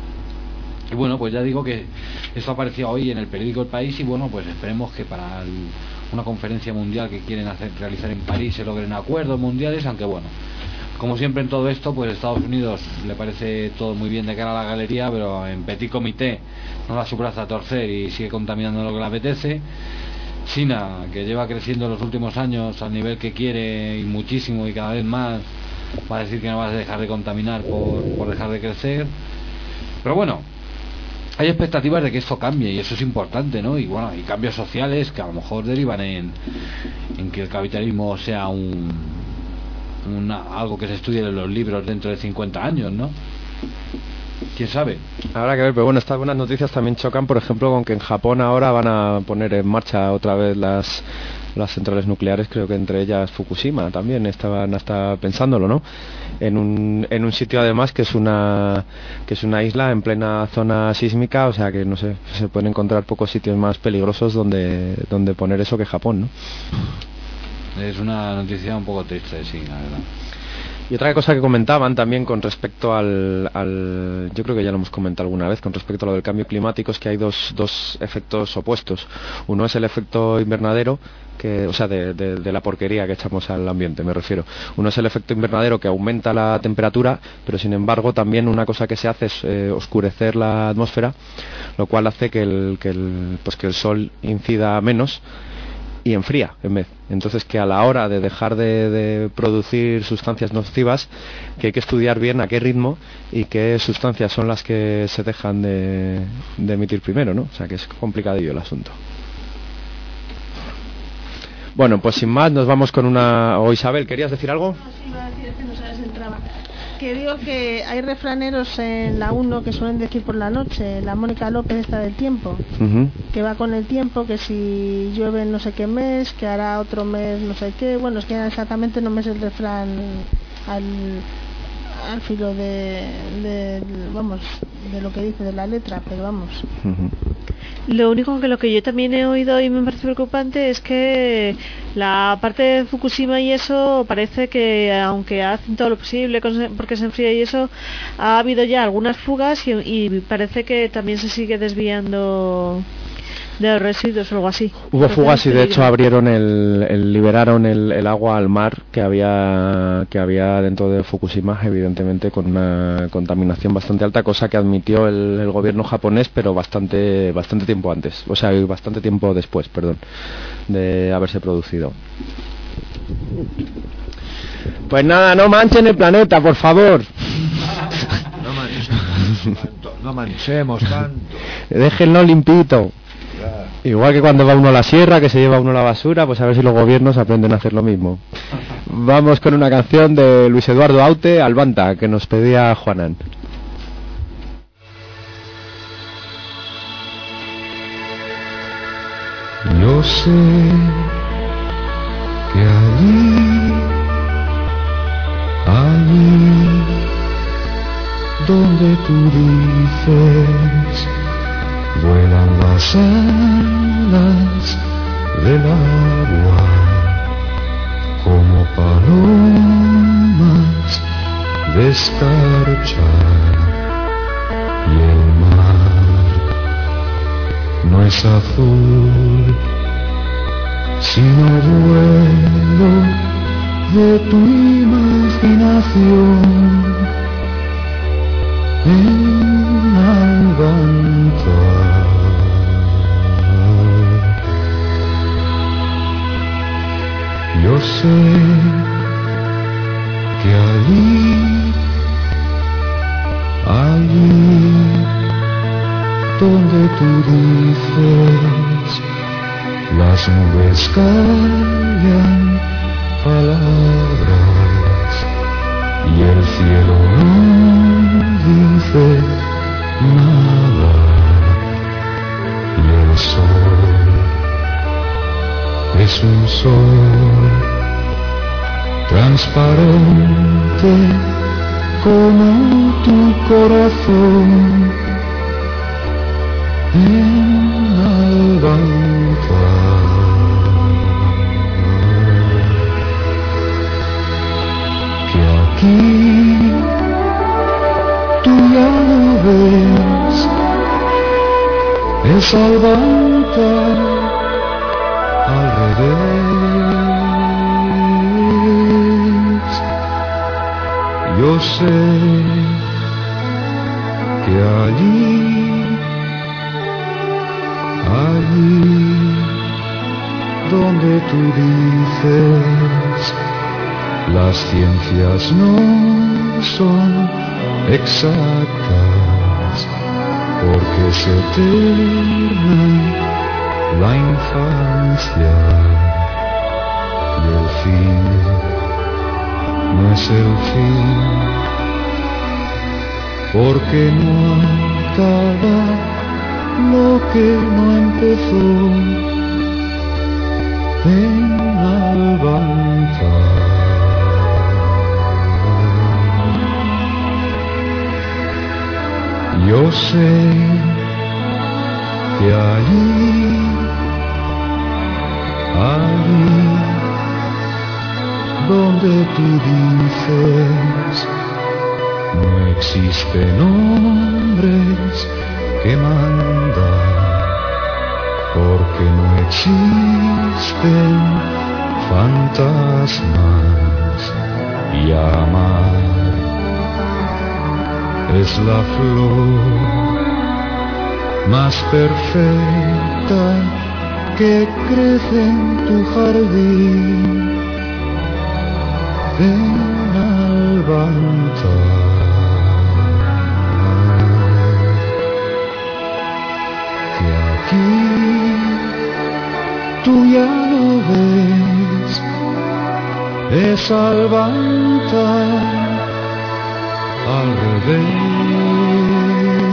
Y bueno, pues ya digo que esto apareció hoy en el periódico El País, y bueno, pues esperemos que para el, una conferencia mundial que quieren hacer, realizar en París, se logren acuerdos mundiales, aunque bueno, como siempre en todo esto, pues Estados Unidos le parece todo muy bien de cara a la galería, pero en petit comité no da su brazo a torcer y sigue contaminando lo que le apetece. China, que lleva creciendo en los últimos años al nivel que quiere y muchísimo y cada vez más, va a decir que no va a dejar de contaminar por, por dejar de crecer. Pero bueno, hay expectativas de que esto cambie y eso es importante, ¿no? Y bueno, hay cambios sociales que a lo mejor derivan en, en que el capitalismo sea un, una, algo que se estudie en los libros dentro de cincuenta años, ¿no? ¿Quién sabe? Habrá que ver, pero bueno, estas buenas noticias también chocan, por ejemplo, con que en Japón ahora van a poner en marcha otra vez las las centrales nucleares, creo que entre ellas Fukushima también estaban hasta pensándolo, ¿no? En un en un sitio además que es una que es una isla en plena zona sísmica, o sea que no sé, se pueden encontrar pocos sitios más peligrosos donde donde poner eso que Japón, ¿no? Es una noticia un poco triste, sí, la verdad. Y otra cosa que comentaban también con respecto al, al... yo creo que ya lo hemos comentado alguna vez con respecto a lo del cambio climático, es que hay dos, dos efectos opuestos. Uno es el efecto invernadero, que, o sea, de, de, de la porquería que echamos al ambiente, me refiero. Uno es el efecto invernadero, que aumenta la temperatura, pero sin embargo también una cosa que se hace es eh, oscurecer la atmósfera, lo cual hace que el, que el, pues que el sol incida menos y enfría en vez. Entonces, que a la hora de dejar de, de producir sustancias nocivas, que hay que estudiar bien a qué ritmo y qué sustancias son las que se dejan de, de emitir primero, ¿no? O sea que es complicadillo el asunto. Bueno, pues sin más nos vamos con una... O Isabel, ¿querías decir algo? No, sí, iba a decir, es que no sabes el trabajo. Que digo que hay refraneros en la uno que suelen decir por la noche, la Mónica López está del tiempo, uh-huh. que va con el tiempo, que si llueve no sé qué mes, que hará otro mes no sé qué, bueno, es que exactamente no me sé el refrán al, al filo de, de, vamos, de lo que dice de la letra, pero vamos. Uh-huh. Lo único que lo que yo también he oído y me parece preocupante es que la parte de Fukushima y eso parece que, aunque hacen todo lo posible porque se enfría y eso, ha habido ya algunas fugas y, y parece que también se sigue desviando de los residuos o algo así. Hubo fugas y de hecho abrieron el, el liberaron el, el agua al mar que había que había dentro de Fukushima, evidentemente con una contaminación bastante alta, cosa que admitió el, el gobierno japonés, pero bastante bastante tiempo antes, o sea, bastante tiempo después, perdón, de haberse producido. Pues nada, no manchen el planeta, por favor. No manchemos tanto, no manchemos tanto. Déjenlo limpito. Igual que cuando va uno a la sierra, que se lleva uno la basura, pues a ver si los gobiernos aprenden a hacer lo mismo. Vamos con una canción de Luis Eduardo Aute, Albanta, que nos pedía Juanan. Yo sé que allí, allí donde tú dices vuelan las alas del agua como palomas de escarcha, y el mar no es azul sino vuelo de tu imaginación en Albantar. Yo sé que allí, allí donde tú dices las nubes callan palabras y el cielo no dice nada, y el sol es un sol transparente como tu corazón en Albantar. Que aquí tú ya lo ves, es Albantar al revés. Yo sé que allí, allí donde tú dices las ciencias no son exactas, porque se eterna la infancia y el fin no es el fin, porque no acaba lo que no empezó en Albantar. Yo sé que allí, allí donde tú dices no existen hombres que mandan, porque no existen fantasmas, y amar es la flor más perfecta que crece en tu jardín en Albantar. Que aquí tú ya lo ves, es Albantar al revés.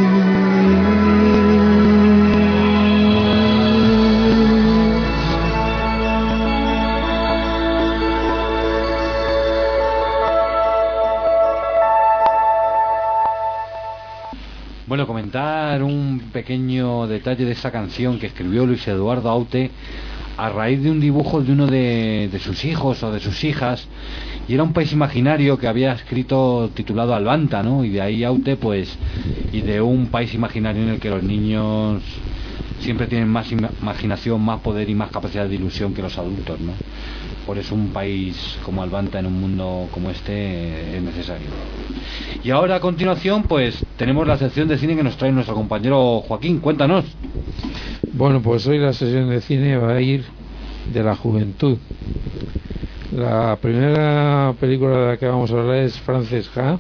Bueno, comentar un pequeño detalle de esa canción que escribió Luis Eduardo Aute a raíz de un dibujo de uno de, de sus hijos o de sus hijas, y era un país imaginario que había escrito titulado Albanta, ¿no? Y de ahí Aute, pues, y de un país imaginario en el que los niños siempre tienen más imaginación, más poder y más capacidad de ilusión que los adultos, ¿no? Por eso un país como Albanta en un mundo como este es necesario. Y ahora a continuación pues tenemos la sección de cine que nos trae nuestro compañero Joaquín. Cuéntanos. Bueno, pues hoy la sesión de cine va a ir de la juventud. La primera película de la que vamos a hablar es Frances Ha.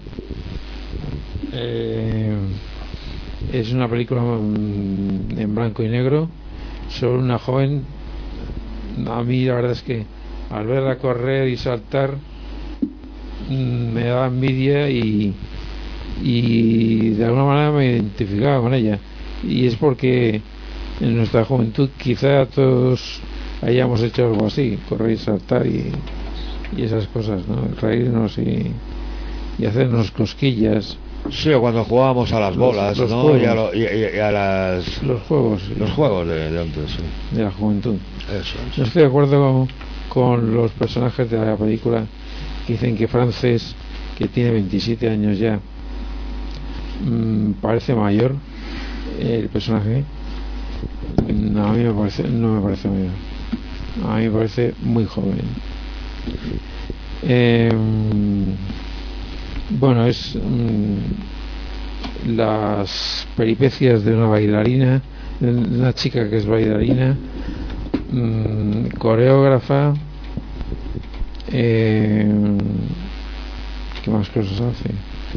Eh, es una película en blanco y negro sobre una joven. A mí la verdad es que al verla correr y saltar me daba envidia y, y de alguna manera me identificaba con ella, y es porque en nuestra juventud quizá todos hayamos hecho algo así, correr y saltar y, y esas cosas, ¿no? Reírnos y, y hacernos cosquillas Sí, o cuando jugábamos a las bolas, los, los ¿no? Juegos. Y, a lo, y, y a las... Los juegos. Sí. Los juegos de, de antes, sí. De la juventud. Eso es. No estoy de acuerdo con, con los personajes de la película que dicen que Frances, que tiene veintisiete años ya, mmm, parece mayor el personaje. No, a mí me parece, no me parece mayor. A mí me parece muy joven. Eh, bueno, es mmm, las peripecias de una bailarina, de una chica que es bailarina, mmm, coreógrafa. Eh, ¿Qué más cosas hace?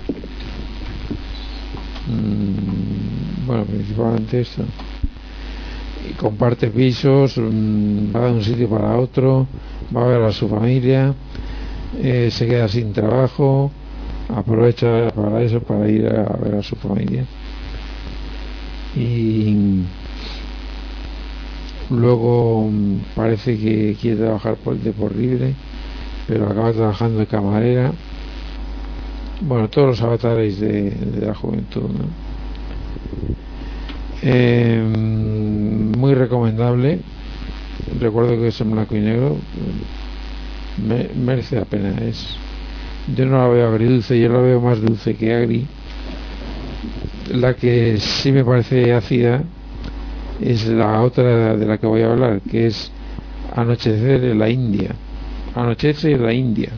Mm, bueno, principalmente esto. Y comparte pisos, mm, va de un sitio para otro, va a ver a su familia, eh, se queda sin trabajo, aprovecha para eso, para ir a, a ver a su familia. Y luego mm, parece que quiere trabajar por, de por libre, pero acaba trabajando de camarera. Bueno, todos los avatares de, de la juventud, ¿no? Eh, muy recomendable. Recuerdo que es en blanco y negro. Me, merece la pena. Es, yo no la veo agridulce, yo la veo más dulce que agri. La que sí me parece ácida es la otra de la que voy a hablar, que es Anochecer en la India. Anochece en la India,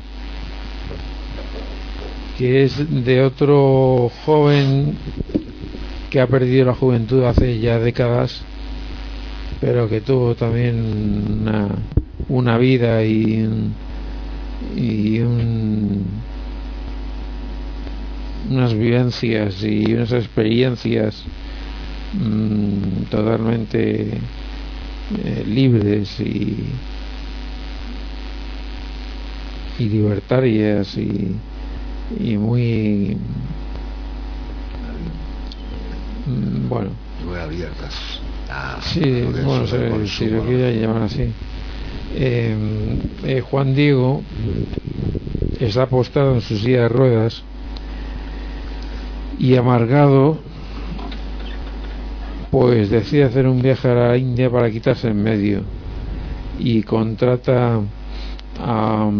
que es de otro joven que ha perdido la juventud hace ya décadas, pero que tuvo también una, una vida y, y un, unas vivencias y unas experiencias mmm, totalmente eh, libres y y libertarias y, y muy bueno, muy abiertas. Ah, sí, bueno, se, si lo quiero llamar así. eh, eh, Juan Diego está apostado en su silla de ruedas y amargado, pues decide hacer un viaje a la India para quitarse en medio y contrata a,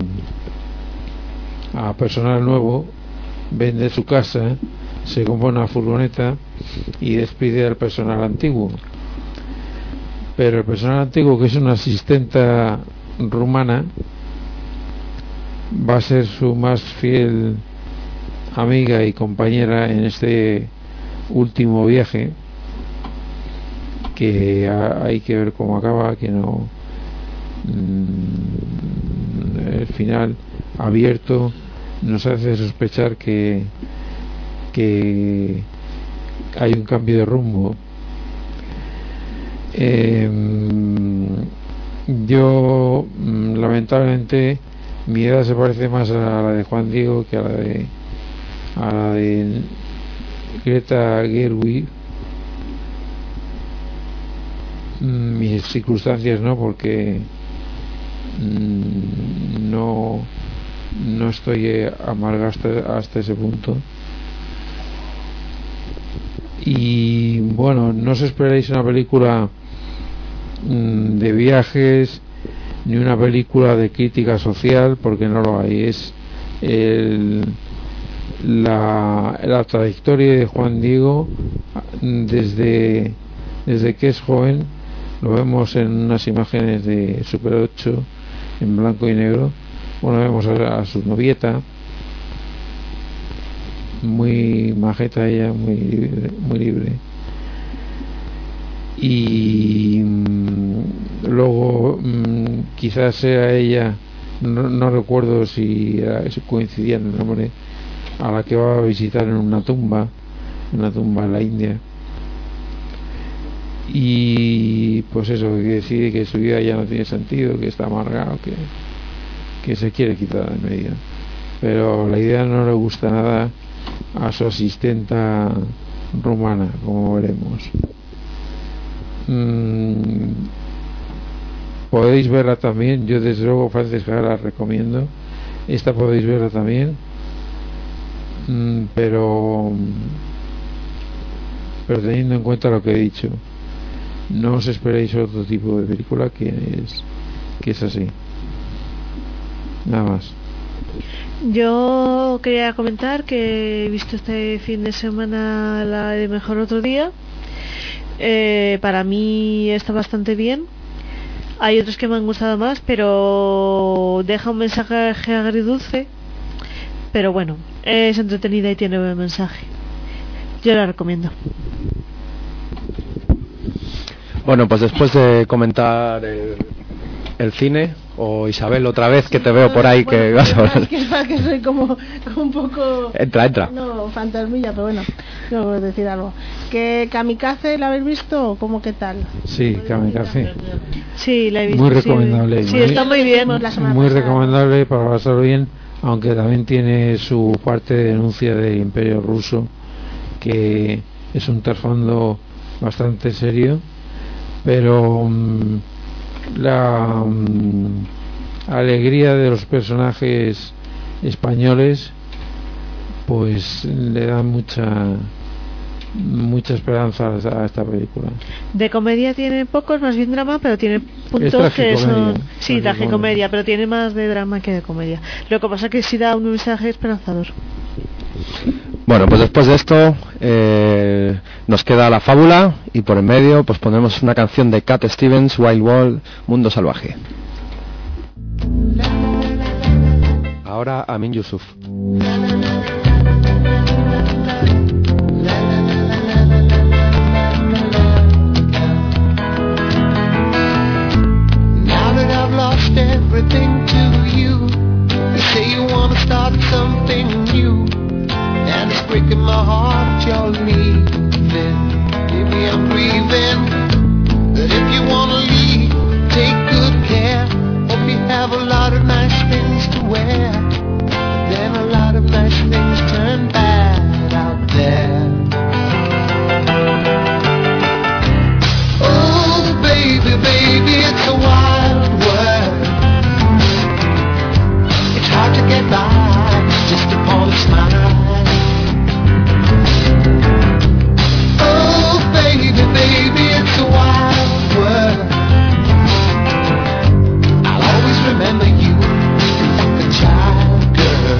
a personal nuevo, vende su casa, se compra una furgoneta y despide al personal antiguo. Pero el personal antiguo, que es una asistenta rumana, va a ser su más fiel amiga y compañera en este último viaje, que hay que ver cómo acaba, que no el final abierto nos hace sospechar que que hay un cambio de rumbo. Eh, yo lamentablemente mi edad se parece más a la de Juan Diego que a la de a la de Greta Gerwig. Mis circunstancias no, porque mmm, no no estoy amargado hasta, hasta ese punto. Y bueno, no os esperéis una película mmm, de viajes ni una película de crítica social, porque no lo hay. Es el, la, la trayectoria de Juan Diego desde desde que es joven. Lo vemos en unas imágenes de Super ocho en blanco y negro. Bueno, vemos a, a su novieta, muy majeta ella, muy libre, muy libre. Y mmm, luego mmm, quizás sea ella, no, no recuerdo si, era, si coincidía en el nombre, a la que va a visitar en una tumba, una tumba en la India. Y pues eso, que decide que su vida ya no tiene sentido, que está amargado, que, que se quiere quitar de en medio. Pero la idea no le gusta nada a su asistenta rumana, como veremos. Mm, podéis verla también, yo desde luego Frances Ha la recomiendo. Esta podéis verla también. mm, pero pero teniendo en cuenta lo que he dicho, no os esperéis otro tipo de película que es que es así. Nada más. Yo quería comentar que he visto este fin de semana la de Mejor Otro Día. Eh, para mí está bastante bien. Hay otros que me han gustado más, pero deja un mensaje agridulce. Pero bueno, es entretenida y tiene buen mensaje. Yo la recomiendo. Bueno, pues después de comentar el, el cine, o Isabel, otra vez que te veo por ahí, bueno, que vas a hablar. Es que, es que soy como, como un poco... Entra, entra. No, fantasmilla, pero bueno, no voy a decir algo. ¿Que Kamikaze la habéis visto? ¿Cómo qué tal? Sí, Kamikaze. Sí, la he visto. Muy recomendable. Sí, sí, está muy bien. Muy recomendable para pasarlo bien, aunque también tiene su parte de denuncia del Imperio Ruso, que es un trasfondo bastante serio, pero um, la um, alegría de los personajes españoles pues le da mucha mucha esperanza a esta película. De comedia tiene pocos, más bien drama, pero tiene puntos que son... Sí, tragicomedia, pero tiene más de drama que de comedia. Lo que pasa es que sí da un mensaje esperanzador. Bueno, pues después de esto eh, nos queda la fábula, y por en medio pues ponemos una canción de Cat Stevens, Wild World, Mundo Salvaje. Ahora Amin Yusuf. Everything to you. You say you wanna start something new, and it's breaking my heart you're leaving. Maybe I'm grieving, but if you wanna leave, take good care. Hope you have a lot of nice things to wear. Then a lot of nice things turn bad out there. Oh baby, baby, it's a wild world. Hard to get by just upon a smile. Oh baby, baby, it's a wild world. I'll always remember you like a child girl.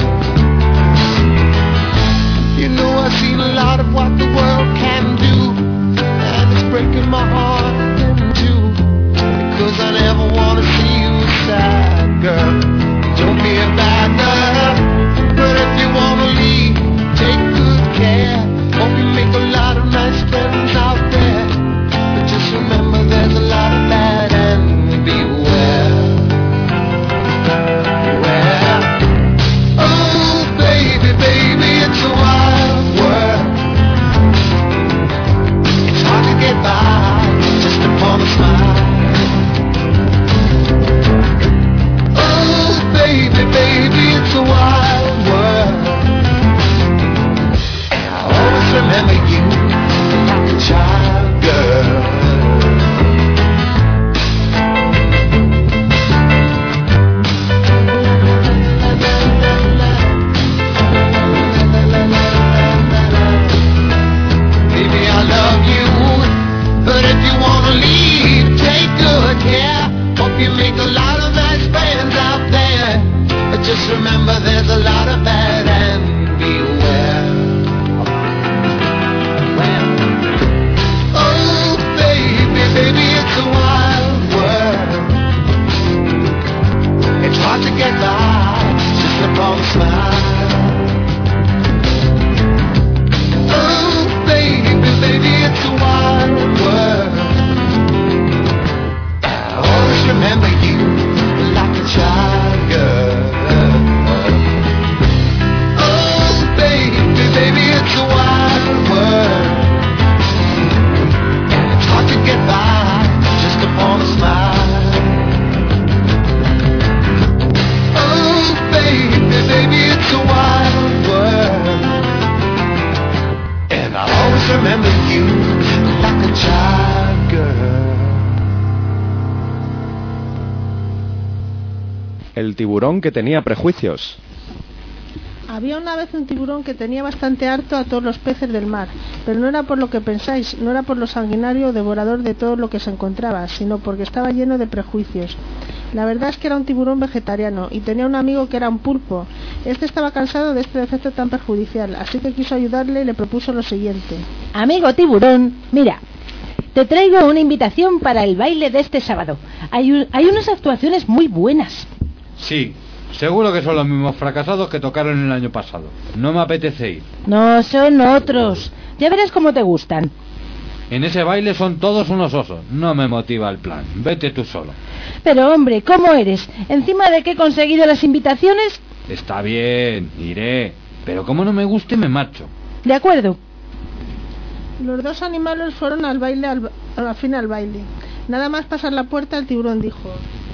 You know I've seen a lot of what the world can do, and it's breaking my heart in two, because I never want to see you sad, girl. Don't be a bad girl, but if you wanna leave, take good care. Hope you make a lot of nice friends out there, but just remember there's a lot of bad and beware. Beware. Oh baby, baby, it's a wild world. It's hard to get by just upon a smile. Baby, baby, it's a wild world. And I'll always remember you like a child girl. Baby, I love you, but if you wanna leave, take good care. Hope you make a lot of nice friends out there, but just remember there's a lot of bad and beware. Oh baby, baby, it's a wild world. It's hard to get by just upon a smile. Oh baby, baby, it's a wild world. I always remember you like a child girl. Oh baby, baby, it's a wild world, and it's hard to get by just upon a smile. Oh baby, baby, it's a wild world, and I'll always remember you like a child girl. El tiburón que tenía prejuicios. Había una vez un tiburón que tenía bastante harto a todos los peces del mar, pero no era por lo que pensáis, no era por lo sanguinario o devorador de todo lo que se encontraba, sino porque estaba lleno de prejuicios. La verdad es que era un tiburón vegetariano y tenía un amigo que era un pulpo. Este estaba cansado de este defecto tan perjudicial, así que quiso ayudarle y le propuso lo siguiente. Amigo tiburón, mira, te traigo una invitación para el baile de este sábado. Hay, un, hay unas actuaciones muy buenas. Sí, seguro que son los mismos fracasados que tocaron el año pasado. No me apetece ir. No, son otros. Ya verás cómo te gustan. En ese baile son todos unos osos. No me motiva el plan. Vete tú solo. Pero hombre, ¿cómo eres? Encima de que he conseguido las invitaciones... Está bien, iré. Pero como no me guste, me marcho. De acuerdo. Los dos animales fueron al baile, al, al fin al baile. Nada más pasar la puerta, el tiburón dijo: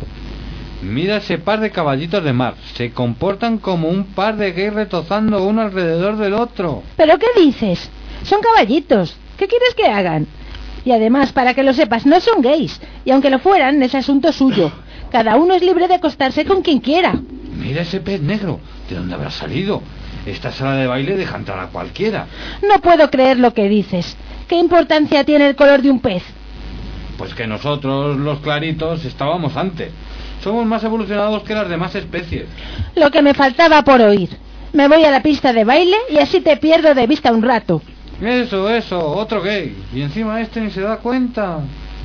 Mira ese par de caballitos de mar. Se comportan como un par de gays retozando uno alrededor del otro. ¿Pero qué dices? Son caballitos. ¿Qué quieres que hagan? Y además, para que lo sepas, no son gays. Y aunque lo fueran, es asunto suyo. Cada uno es libre de acostarse con quien quiera. Mira ese pez negro. ¿De dónde habrá salido? Esta sala de baile deja entrar a cualquiera. No puedo creer lo que dices. ¿Qué importancia tiene el color de un pez? Pues que nosotros, los claritos, estábamos antes. Somos más evolucionados que las demás especies. Lo que me faltaba por oír. Me voy a la pista de baile y así te pierdo de vista un rato. Eso, eso, otro gay. Y encima este ni se da cuenta.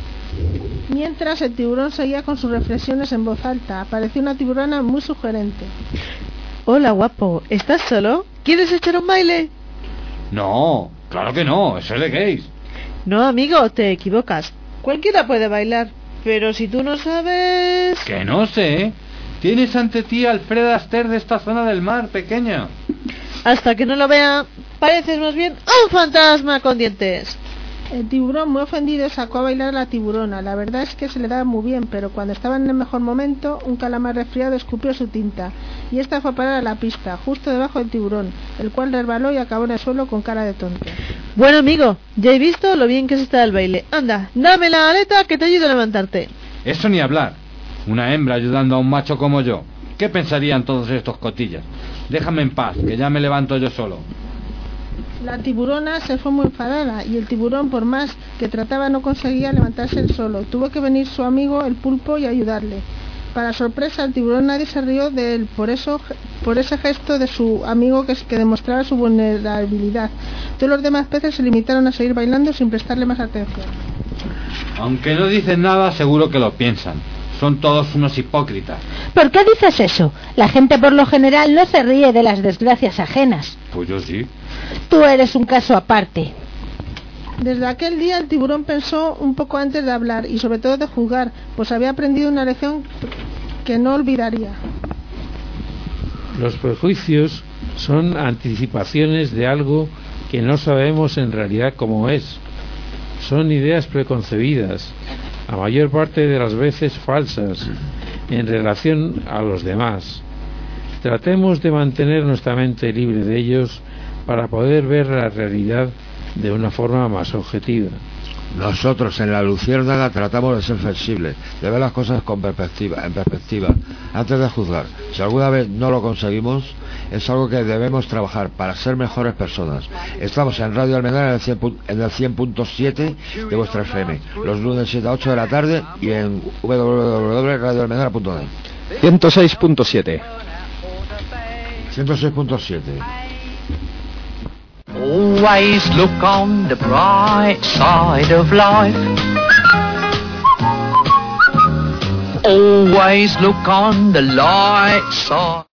Mientras el tiburón seguía con sus reflexiones en voz alta, apareció una tiburona muy sugerente. Hola, guapo. ¿Estás solo? ¿Quieres echar un baile? No, claro que no. Eso es de gays. No, amigo, te equivocas. Cualquiera puede bailar. Pero si tú no sabes... Que no sé. Tienes ante ti a Alfred Astaire de esta zona del mar, pequeña. Hasta que no lo vea, pareces más bien un fantasma con dientes. El tiburón, muy ofendido, sacó a bailar a la tiburona. La verdad es que se le daba muy bien, pero cuando estaba en el mejor momento, un calamar resfriado escupió su tinta, y esta fue a parar a la pista, justo debajo del tiburón, el cual resbaló y acabó en el suelo con cara de tonto. Bueno, amigo, ya he visto lo bien que se está el baile. Anda, dame la aleta que te ayudo a levantarte. Eso ni hablar. Una hembra ayudando a un macho como yo. ¿Qué pensarían todos estos cotillas? Déjame en paz, que ya me levanto yo solo. La tiburona se fue muy enfadada y el tiburón, por más que trataba, no conseguía levantarse él solo. Tuvo que venir su amigo el pulpo y ayudarle. Para sorpresa, el tiburón nadie se rió de él por eso, por ese gesto de su amigo que, que demostraba su vulnerabilidad. Todos los demás peces se limitaron a seguir bailando sin prestarle más atención. Aunque no dicen nada, seguro que lo piensan. Son todos unos hipócritas. ¿Por qué dices eso? La gente por lo general no se ríe de las desgracias ajenas. Pues yo sí. Tú eres un caso aparte. Desde aquel día el tiburón pensó un poco antes de hablar y sobre todo de jugar, pues había aprendido una lección que no olvidaría. Los prejuicios son anticipaciones de algo que no sabemos en realidad cómo es. Son ideas preconcebidas, la mayor parte de las veces falsas, en relación a los demás. Tratemos de mantener nuestra mente libre de ellos para poder ver la realidad de una forma más objetiva. Nosotros en la Luciérnaga tratamos de ser flexibles, de ver las cosas con perspectiva, en perspectiva, antes de juzgar. Si alguna vez no lo conseguimos, es algo que debemos trabajar para ser mejores personas. Estamos en Radio Almendara en el cien punto siete de vuestra F M, los lunes siete a ocho de la tarde y en w w w punto radio almendara punto net. ciento seis punto siete. ciento seis punto siete. Always look on the bright side of life. Always look on the light side.